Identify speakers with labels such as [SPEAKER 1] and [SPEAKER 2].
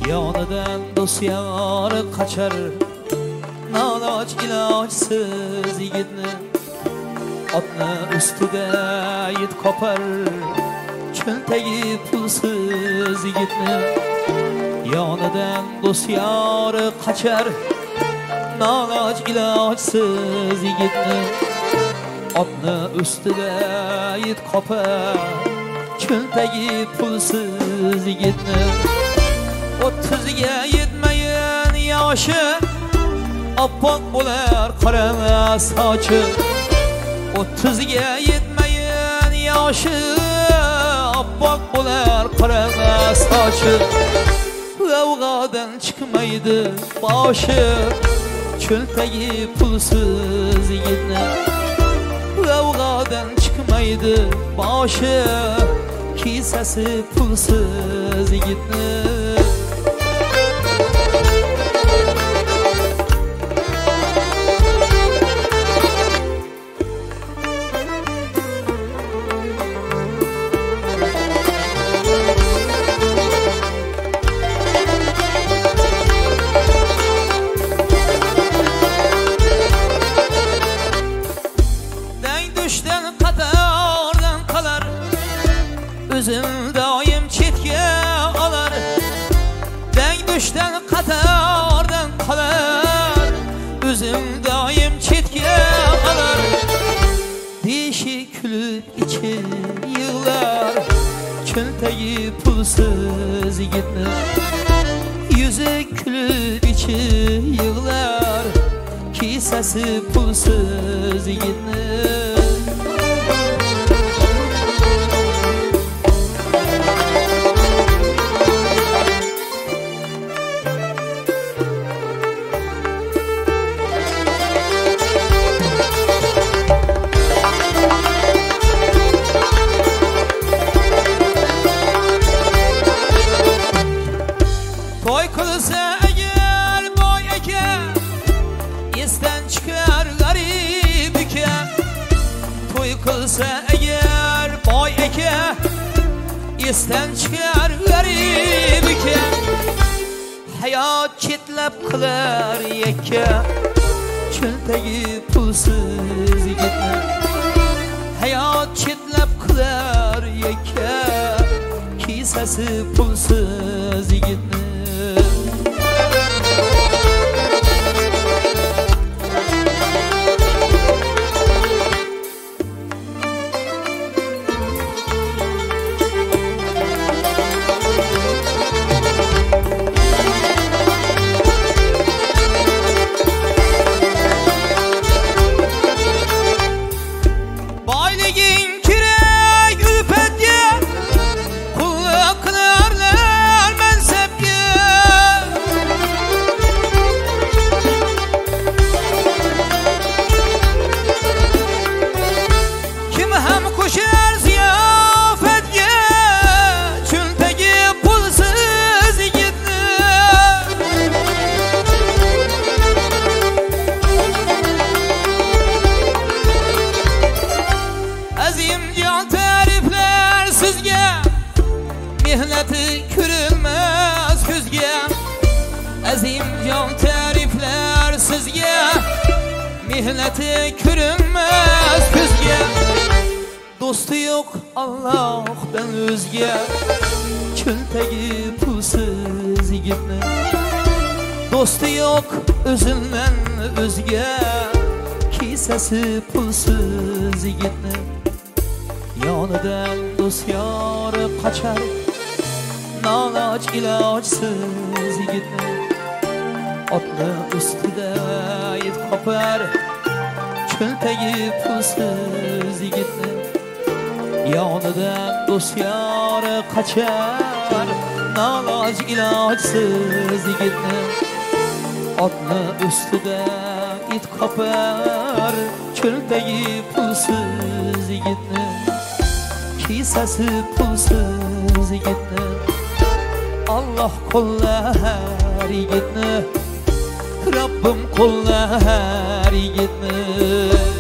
[SPEAKER 1] Yonidan do'st yori qochar, noloj ilojsiz yigitni. Otni ustida yit qopar, cho'ntagi pulsiz yigitni. Yonidan do'st yori qochar, noloj ilojsiz yigitni. Otni ustida yit qopar, cho'ntagi pulsiz yigitni. 30ga yetmagan yoshi oppoq bo'lar qora sochi. 30ga yetmagan yoshi oppoq bo'lar qora sochi. G'avg'odan chiqmaydi boshi, cho'ntagi pulsiz yigitni. G'avg'odan chiqmaydi boshi, kisasi pulsiz yigitni. Düşten qatordan qolar, o'zim doim chetga olar. Dang düşten qatordan qolar, o'zim doim chetga olar. Deshi kulib ichi yig'lar, cho'ntagi pulsiz yigitni. Yuzi kulib ichi yig'lar, kisasi pulsiz yigitni. Toy qilsa agar boy aka, esdan chiqar g'arib aka. Toy qilsa agar boy aka, esdan chiqar g'arib aka. Hayot chetlab qilar yakka, cho'ntagi pulsiz yigitni. Hayot chetlab qilar yakka, kisasi pulsiz yigitni. Boyliging kerak ulfatga, qulluq qilarlar mansabga. Kim ham qo'shar ziyofatga, cho'ntagi pulsiz yigitni. Azim jon ta'riflar sizga, mehnati ko'rilmas ko'zga. Azim jon ta'riflar sizga, mehnati ko'rinmas ko'zga. Do'sti yo'q Allohdan o'zga, cho'ntagi pulsiz yigitni. Do'sti yo'q o'zingdan o'zga, kisasi pulsiz yigitni. Yonidan do'st yori qochar, noloj ilojsiz yigitni. Otni ustida yit qopar, cho'ntagi pulsiz yigitni. Yonidan do'st yori qochar, noloj ilojsiz yigitni. Otni ustida yit qopar, cho'ntagi pulsiz yigitni. Kisasi pulsiz yigitni. Allah qo'llar yigitni, Rabbim qo'llar yigitni.